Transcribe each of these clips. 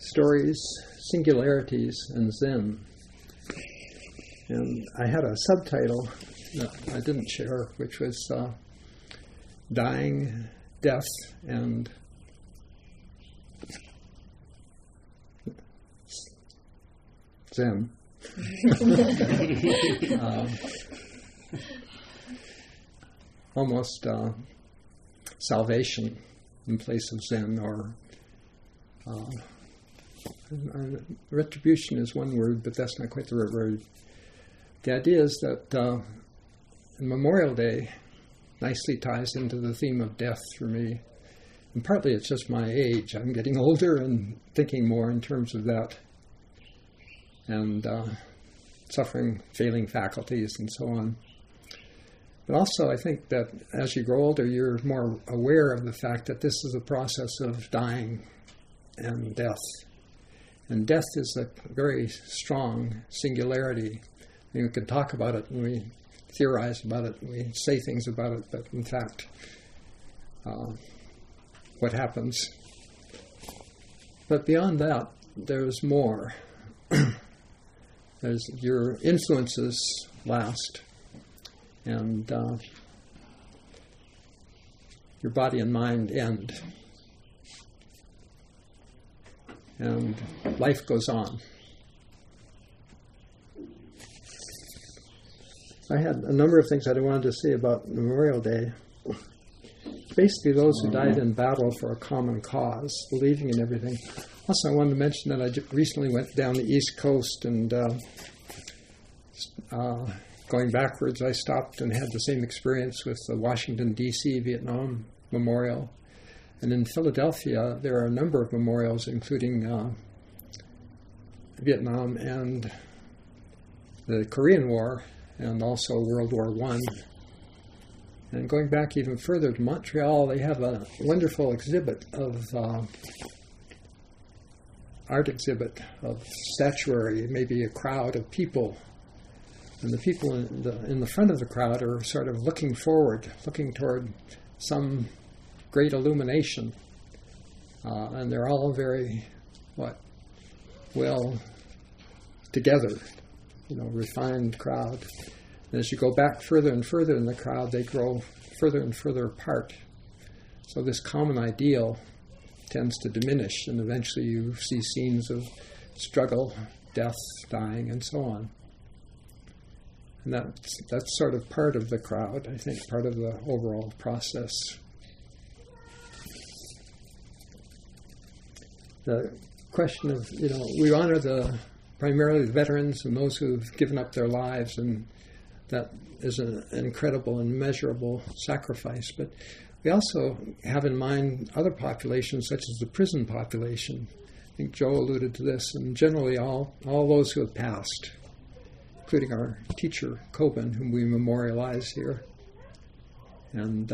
stories, singularities, and Zen. And I had a subtitle that I didn't share, which was Dying, Death, and Zen. Almost salvation in place of Zen, or retribution is one word, but that's not quite the right word. The idea is that Memorial Day nicely ties into the theme of death for me. And partly it's just my age. I'm getting older and thinking more in terms of that. And suffering, failing faculties, and so on. But also I think that as you grow older, you're more aware of the fact that this is a process of dying and death. And death is a very strong singularity. I mean, we can talk about it and we theorize about it and we say things about it, but in fact, what happens? But beyond that, there's more. There's your influences last, and your body and mind end, and life goes on. I had a number of things that I wanted to say about Memorial Day. Basically, those who died in battle for a common cause, believing in everything. Also, I wanted to mention that I recently went down the East Coast, and going backwards, I stopped and had the same experience with the Washington, D.C. Vietnam Memorial. And in Philadelphia, there are a number of memorials, including Vietnam and the Korean War, and also World War I. And going back even further to Montreal, they have a wonderful exhibit of art exhibit of statuary, maybe a crowd of people. And the people in the front of the crowd are sort of looking forward, looking toward some great illumination. And they're all very, well together, refined crowd. And as you go back further and further in the crowd, they grow further and further apart. So this common ideal tends to diminish, and eventually you see scenes of struggle, death, dying, and so on. And that's sort of part of the crowd, I think, part of the overall process. The question of, we honor primarily the veterans and those who've given up their lives, and that is an incredible and measurable sacrifice. But we also have in mind other populations, such as the prison population. I think Joe alluded to this, and generally all those who have passed, including our teacher, Coben, whom we memorialize here. And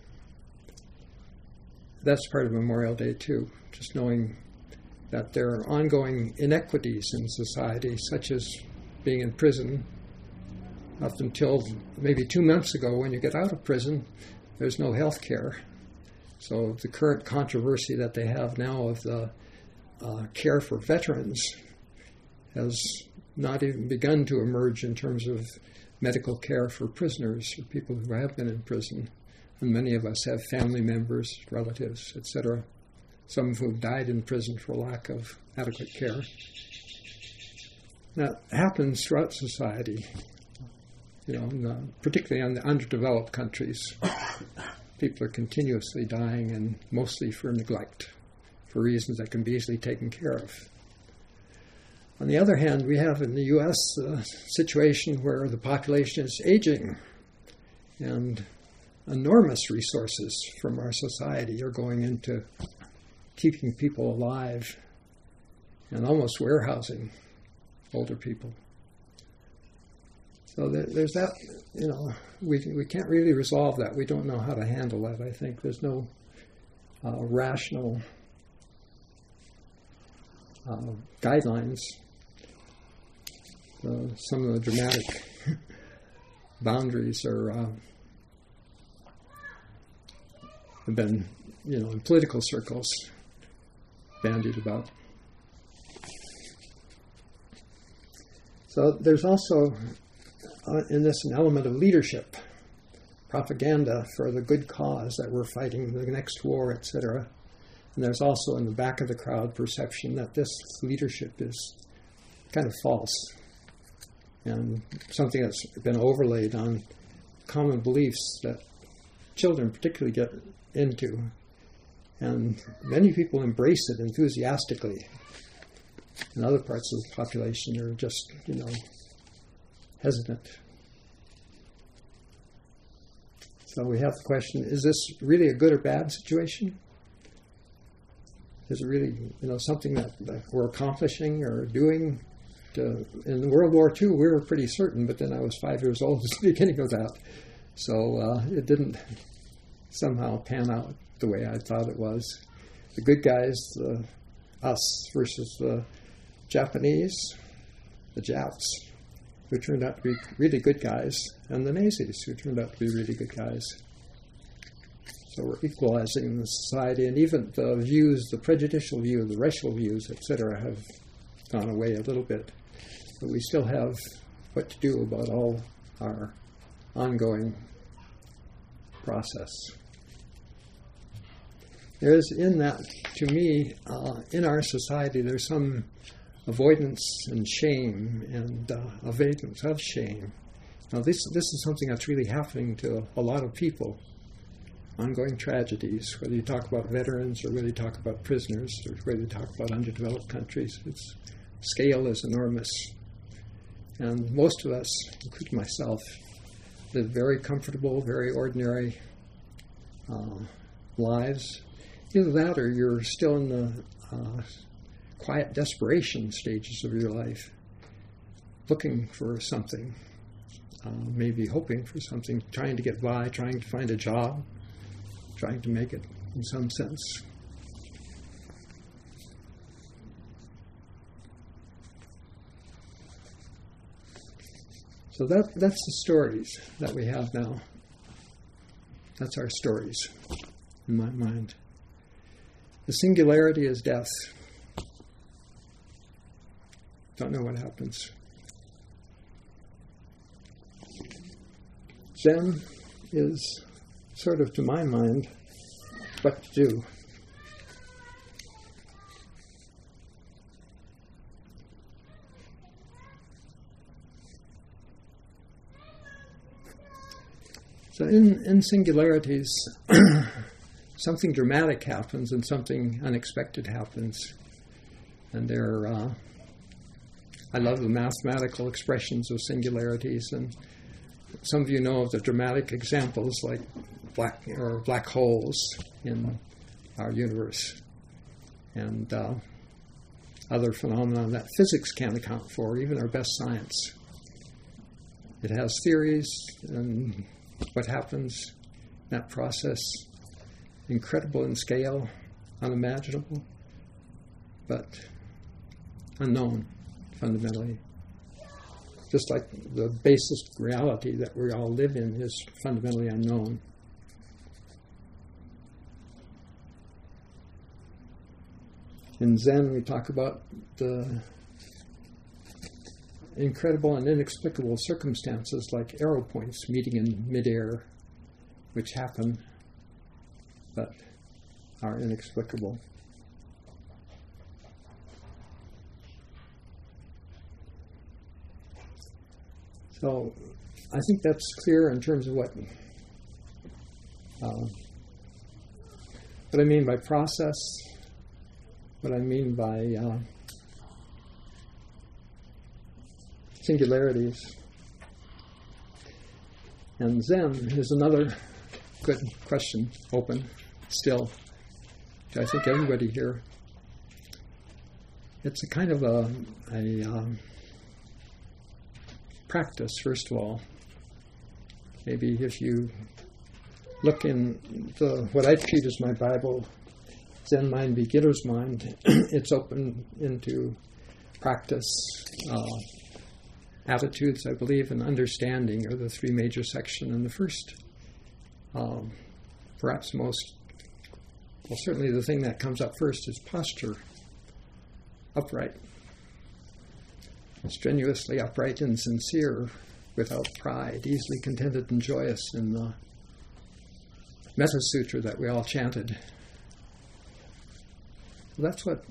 that's part of Memorial Day, too, just knowing that there are ongoing inequities in society, such as being in prison up until maybe 2 months ago. When you get out of prison, there's no health care. So the current controversy that they have now of the care for veterans has not even begun to emerge in terms of medical care for prisoners or people who have been in prison. And many of us have family members, relatives, etc., some of whom died in prison for lack of adequate care. That happens throughout society, particularly in the underdeveloped countries. People are continuously dying, and mostly for neglect, for reasons that can be easily taken care of. On the other hand, we have in the U.S. a situation where the population is aging, and enormous resources from our society are going into keeping people alive and almost warehousing older people. So there's that, we can't really resolve that. We don't know how to handle that, I think. There's no rational guidelines. Some of the dramatic boundaries have been, in political circles, bandied about. So there's also in this an element of leadership, propaganda for the good cause that we're fighting the next war, etc. And there's also in the back of the crowd perception that this leadership is kind of false and something that's been overlaid on common beliefs that children particularly get into. And many people embrace it enthusiastically. And other parts of the population are just, hesitant. So we have the question, is this really a good or bad situation? Is it really, something that we're accomplishing or doing? In World War II, we were pretty certain, but then I was 5 years old at the beginning of that. So it didn't somehow pan out the way I thought it was. The good guys, us versus the Japanese, the Japs, who turned out to be really good guys, and the Nazis, who turned out to be really good guys. So we're equalizing the society, and even the views, the prejudicial view, the racial views, etc., have gone away a little bit. But we still have what to do about all our ongoing process. There is in that, to me, in our society, there's some avoidance and shame and avoidance of shame. Now, this is something that's really happening to a lot of people. Ongoing tragedies, whether you talk about veterans or whether you talk about prisoners or whether you talk about underdeveloped countries, its scale is enormous. And most of us, including myself, live very comfortable, very ordinary lives. Either that or you're still in the quiet desperation stages of your life, looking for something, maybe hoping for something, trying to get by, trying to find a job, trying to make it in some sense. So that's the stories that we have now. That's our stories, in my mind. The singularity is death. Don't know what happens. Zen is sort of, to my mind, what to do. So in singularities, something dramatic happens and something unexpected happens. And I love the mathematical expressions of singularities, and some of you know of the dramatic examples like black holes in our universe and other phenomena that physics can't account for, even our best science. It has theories, and what happens in that process, incredible in scale, unimaginable, but unknown fundamentally. Just like the basis reality that we all live in is fundamentally unknown. In Zen, we talk about the incredible and inexplicable circumstances like arrow points meeting in midair, which happen but are inexplicable. So I think that's clear in terms of what I mean by process, what I mean by singularities. And Zen is another good question, open, still, to I think everybody here. It's a kind of a practice, first of all. Maybe if you look in what I treat as my Bible, Zen Mind Beginner's Mind, it's open into practice, attitudes, I believe, and understanding are the three major sections. And the first, perhaps certainly the thing that comes up first is posture, upright. strenuously upright and sincere, without pride, easily contented and joyous in the Metta Sutra that we all chanted. That's what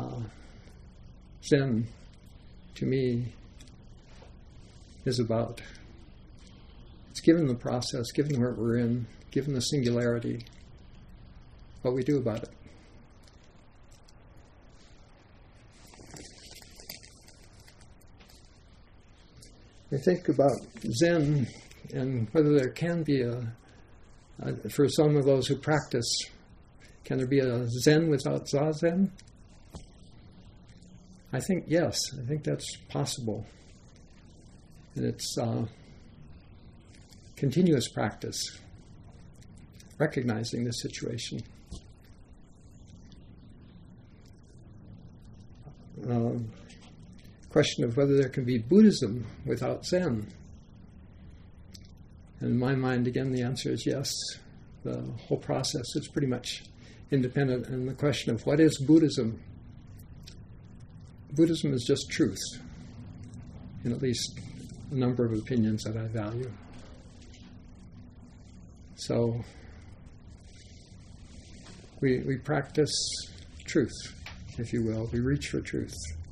Zen, to me, is about. It's given the process, given where we're in, given the singularity, what we do about it. I think about Zen and whether there can be for some of those who practice, can there be a Zen without Zazen? I think yes, I think that's possible. And it's continuous practice, recognizing the situation. Question of whether there can be Buddhism without Zen. And in my mind, again, the answer is yes. The whole process is pretty much independent. And the question of what is Buddhism? Buddhism is just truth, in at least a number of opinions that I value. So we practice truth, if you will. We reach for truth.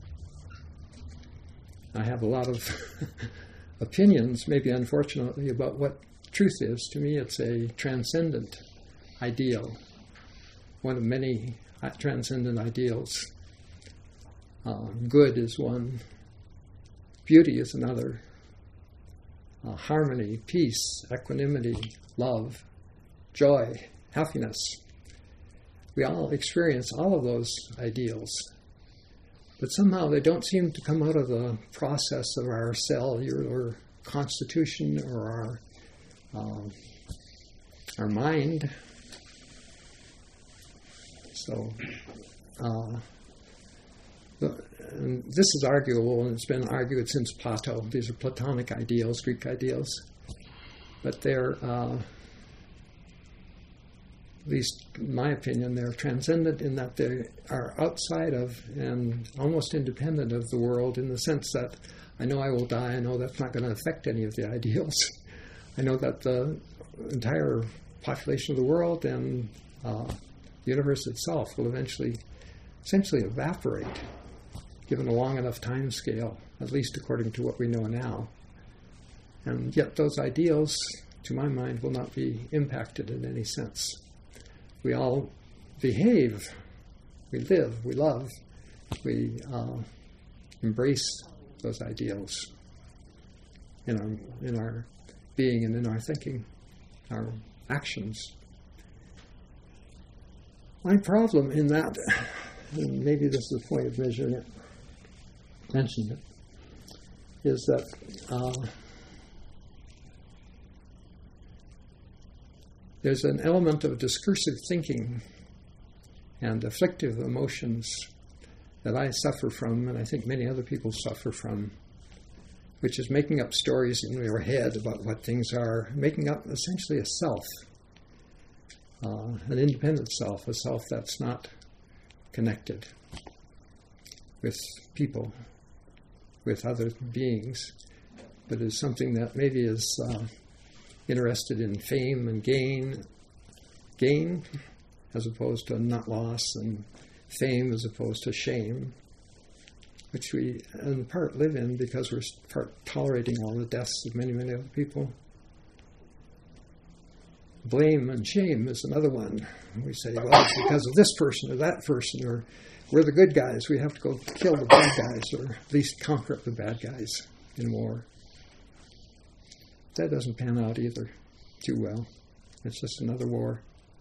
I have a lot of opinions, maybe unfortunately, about what truth is. To me, it's a transcendent ideal, one of many transcendent ideals. Good is one, beauty is another, harmony, peace, equanimity, love, joy, happiness. We all experience all of those ideals. But somehow they don't seem to come out of the process of our cellular constitution or our mind. So and this is arguable, and it's been argued since Plato. These are Platonic ideals, Greek ideals. But they're, at least in my opinion, they're transcendent in that they are outside of and almost independent of the world, in the sense that I know I will die. I know that's not going to affect any of the ideals. I know that the entire population of the world and the universe itself will eventually essentially evaporate, given a long enough time scale, at least according to what we know now. And yet those ideals, to my mind, will not be impacted in any sense. We all behave, we live, we love, we embrace those ideals in our being and in our thinking, our actions. My problem in that, and maybe this is a point of mentioning it, is that there's an element of discursive thinking and afflictive emotions that I suffer from, and I think many other people suffer from, which is making up stories in your head about what things are, making up essentially a self, an independent self, a self that's not connected with people, with other beings, but is something that maybe is interested in fame and gain as opposed to not loss, and fame as opposed to shame, which we in part live in because we're part tolerating all the deaths of many, many other people. Blame and shame is another one. We say, well, it's because of this person or that person, or we're the good guys, we have to go kill the bad guys, or at least conquer the bad guys in war. That doesn't pan out either too well. It's just another war.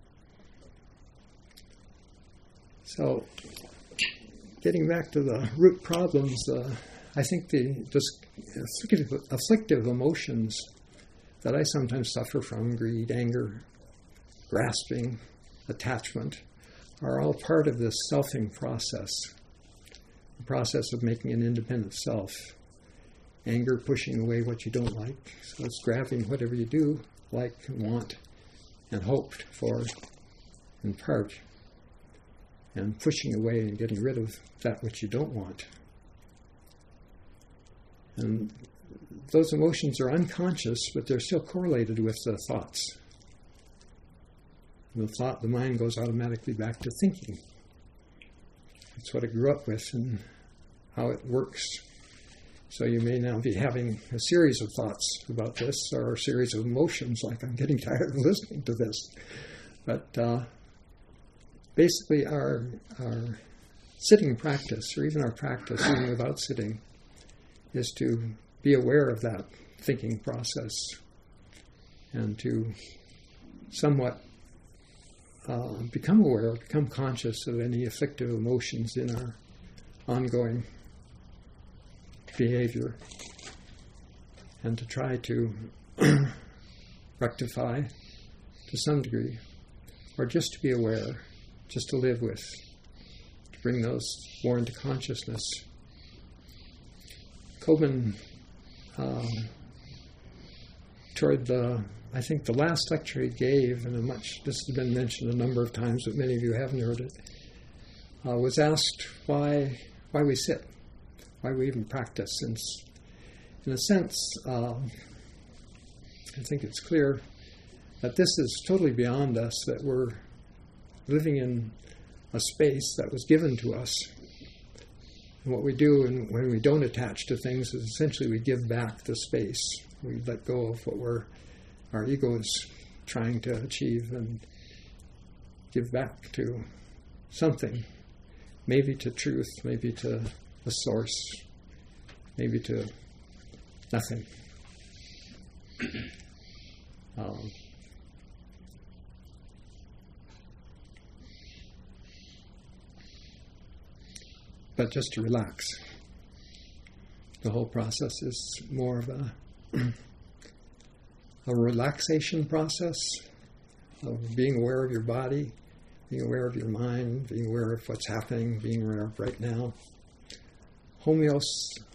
So, getting back to the root problems, I think the just afflictive emotions that I sometimes suffer from, greed, anger, grasping, attachment, are all part of this selfing process, the process of making an independent self. Anger, pushing away what you don't like. So it's grabbing whatever you do like and want and hoped for in part, and pushing away and getting rid of that which you don't want. And those emotions are unconscious, but they're still correlated with the thoughts. And the mind goes automatically back to thinking. That's what it grew up with and how it works. So you may now be having a series of thoughts about this, or a series of emotions, like I'm getting tired of listening to this. But basically our sitting practice, or even our practice, even without sitting, is to be aware of that thinking process and to somewhat become aware, become conscious of any afflictive emotions in our ongoing behavior, and to try to rectify to some degree, or just to be aware, just to live with, to bring those more into consciousness. Coben, toward I think the last lecture he gave, and this has been mentioned a number of times, but many of you haven't heard it, was asked why we sit, why we even practice. Since, in a sense, I think it's clear that this is totally beyond us, that we're living in a space that was given to us. And what we do when we don't attach to things is essentially we give back the space. We let go of what our ego is trying to achieve and give back to something, maybe to truth, maybe to the source, maybe to nothing. But just to relax. The whole process is more of a relaxation process of being aware of your body, being aware of your mind, being aware of what's happening, being aware of right now. Homeostasis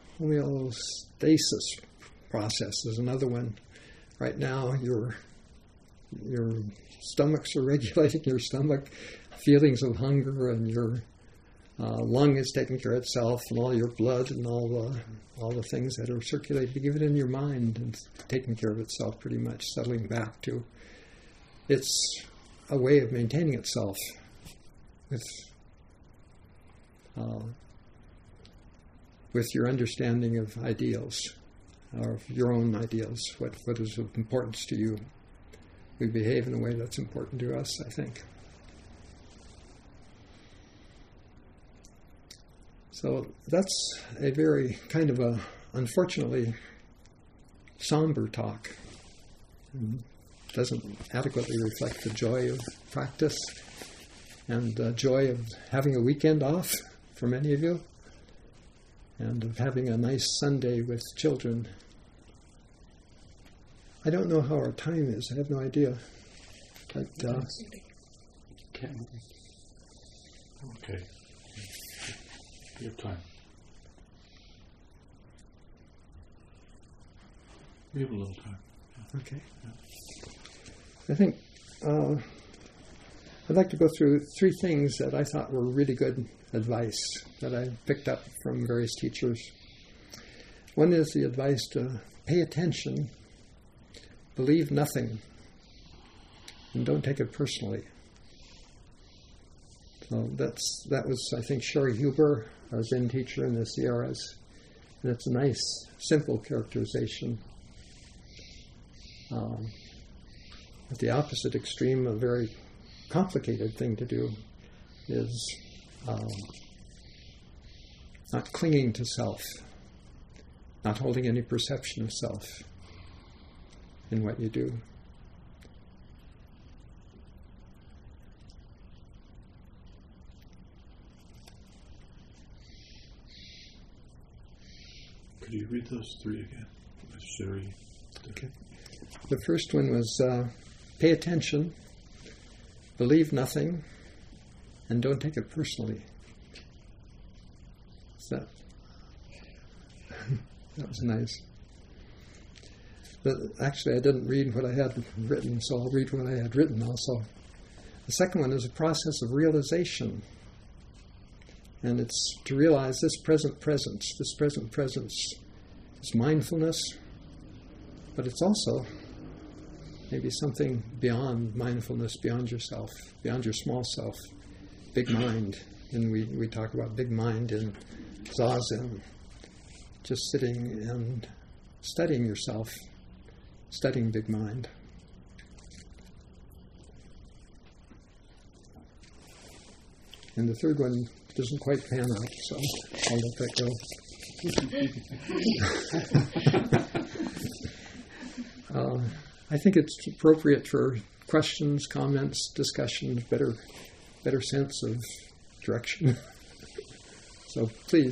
process is another one. Right now, your stomachs are regulating your stomach, feelings of hunger, and your lung is taking care of itself, and all your blood and all the things that are circulating, give it in your mind and taking care of itself pretty much, settling back to. It's a way of maintaining itself with your understanding of ideals, or of your own ideals, what is of importance to you. We behave in a way that's important to us, I think. So that's a very kind of unfortunately, somber talk. And doesn't adequately reflect the joy of practice and the joy of having a weekend off for many of you, and of having a nice Sunday with children. I don't know how our time is. I have no idea. But okay. Your time. We have a little time. Yeah. Okay. Yeah. I think I'd like to go through 3 things that I thought were really good advice that I picked up from various teachers. One is the advice to pay attention, believe nothing, and don't take it personally. So that was, I think, Sherry Huber, our Zen teacher in the Sierras, and it's a nice, simple characterization. At the opposite extreme, a very complicated thing to do is not clinging to self, not holding any perception of self in what you do. Could you read those 3 again? Sherry. Okay. The first one was pay attention, believe nothing, and don't take it personally. So that was nice. But actually, I didn't read what I had written, so I'll read what I had written also. The second one is a process of realization. And it's to realize this present presence It's mindfulness, but it's also maybe something beyond mindfulness, beyond yourself, beyond your small self, big mind. And we talk about big mind in Zazen, just sitting and studying yourself, studying big mind. And the third one doesn't quite pan out, so I'll let that go. I think it's appropriate for questions, comments, discussion, better sense of direction. So please.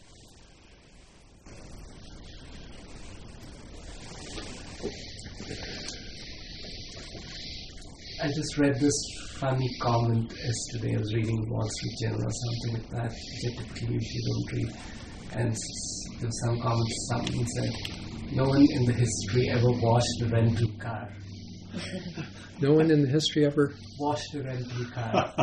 I just read this funny comment yesterday. I was reading Wall Street Journal or something like that, which I typically usually don't read. And there was some comments, someone said, no one in the history ever washed a rental car. No one in the history ever washed a rental car.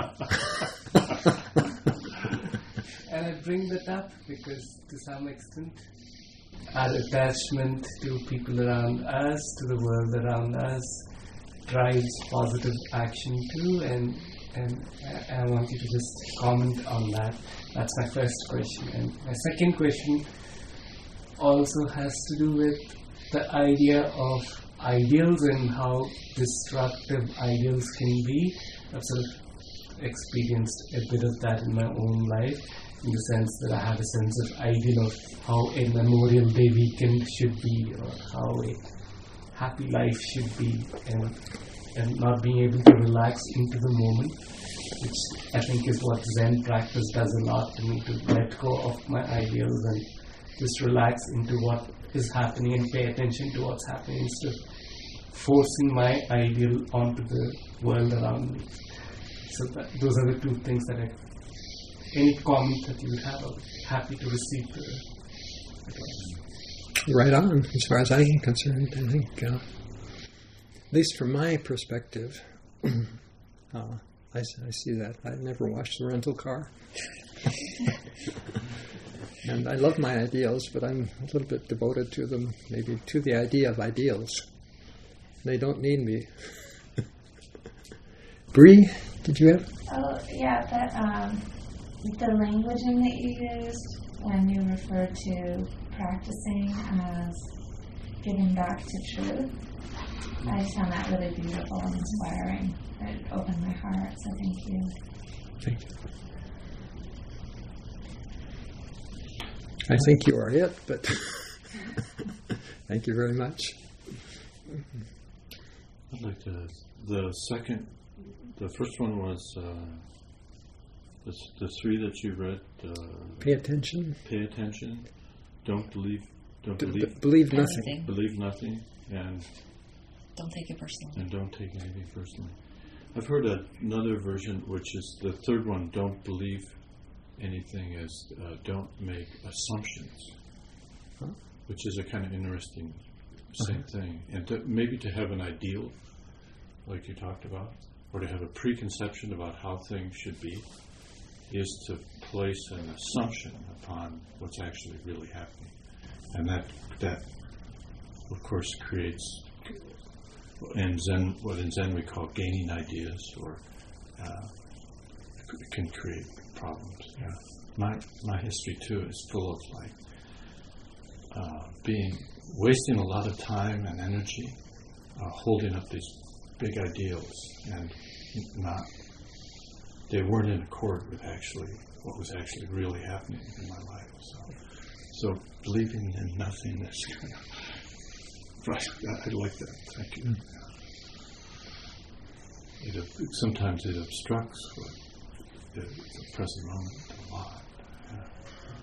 And I bring that up because to some extent our attachment to people around us, to the world around us, drives positive action too, and I want you to just comment on that. That's my first question. And my second question also has to do with the idea of ideals and how destructive ideals can be. I've sort of experienced a bit of that in my own life, in the sense that I have a sense of ideal of how a Memorial Day weekend should be, or how a happy life should be, and not being able to relax into the moment, which I think is what Zen practice does a lot to me, to let go of my ideals and just relax into what is happening and pay attention to what's happening instead of forcing my ideal onto the world around me. So those are the two things that any comment that you would have, I'll be happy to receive the advice. Right on, as far as I'm concerned. I think, at least from my perspective, I see that. I never washed the rental car. And I love my ideals, but I'm a little bit devoted to them, maybe to the idea of ideals. They don't need me. Bree, did you have? Oh, yeah, the languaging that you used when you refer to practicing as giving back to truth, I just found that really beautiful and inspiring. It opened my heart, so thank you. Thank you. I think you are it, but thank you very much. I'd like to, the first one was the three that you read. Pay attention. Pay attention. Believe nothing. Believe nothing, and don't take it personally. And don't take anything personally. I've heard another version, which is the third one. Don't believe anything, is don't make assumptions, which is a kind of interesting same thing. And maybe to have an ideal, like you talked about, or to have a preconception about how things should be, is to place an assumption upon what's actually really happening. And that of course creates, in Zen, what in Zen we call gaining ideas, or it can create problems. Yeah, my history too is full of wasting a lot of time and energy holding up these big ideals, and they weren't in accord with what was actually really happening in my life. So believing in nothing is kind of right. I like that. Thank you. Sometimes it obstructs the present moment a lot. Yeah.